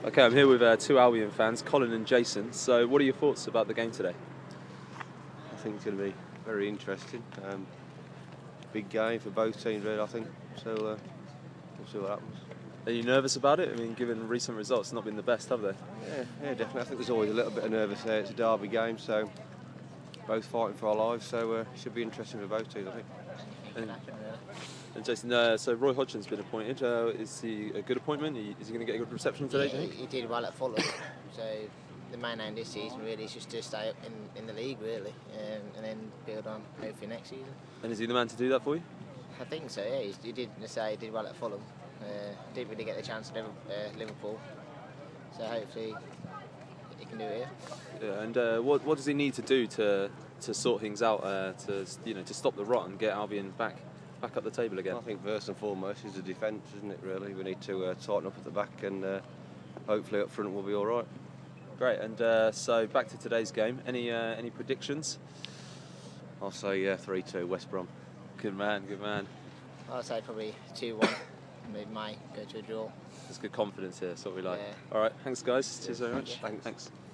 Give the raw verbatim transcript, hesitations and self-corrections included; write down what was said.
Okay, I'm here with uh, two Albion fans, Colin and Jason. So, what are your thoughts about the game today? I think it's going to be very interesting. Um, big game for both teams, really, I think. So uh, we'll see what happens. Are you nervous about it? I mean, given recent results, it's not been the best, have they? Yeah, yeah, definitely. I think there's always a little bit of nervous there. It's a derby game, so both fighting for our lives. So uh, it should be interesting for both teams, I think. And, and Jason, uh, so Roy Hodgson's been appointed. Uh, is he a good appointment? Is he going to get a good reception today? Yeah, do you think? he, he did well at Fulham. So the main aim this season really is just to stay up in, in the league, really, um, and then build on hopefully next season. And is he the man to do that for you? I think so. Yeah, he, he did say he did well at Fulham. Uh, didn't really get the chance at Liverpool, so hopefully he can do it here. Yeah, and uh, what what does he need to do to to sort things out? Uh, to you know to stop the rot and get Albion back back up the table again? I think first and foremost is the defence, isn't it? Really, we need to uh, tighten up at the back, and uh, hopefully up front we'll be all right. Great. And uh, so back to today's game. Any uh, any predictions? I'll say uh, three two West Brom. Good man. Good man. I'll say probably two one. We might go to a draw. There's good confidence here. That's what we like. Yeah. All right. Thanks, guys. Cheers very much. Thanks. Thanks.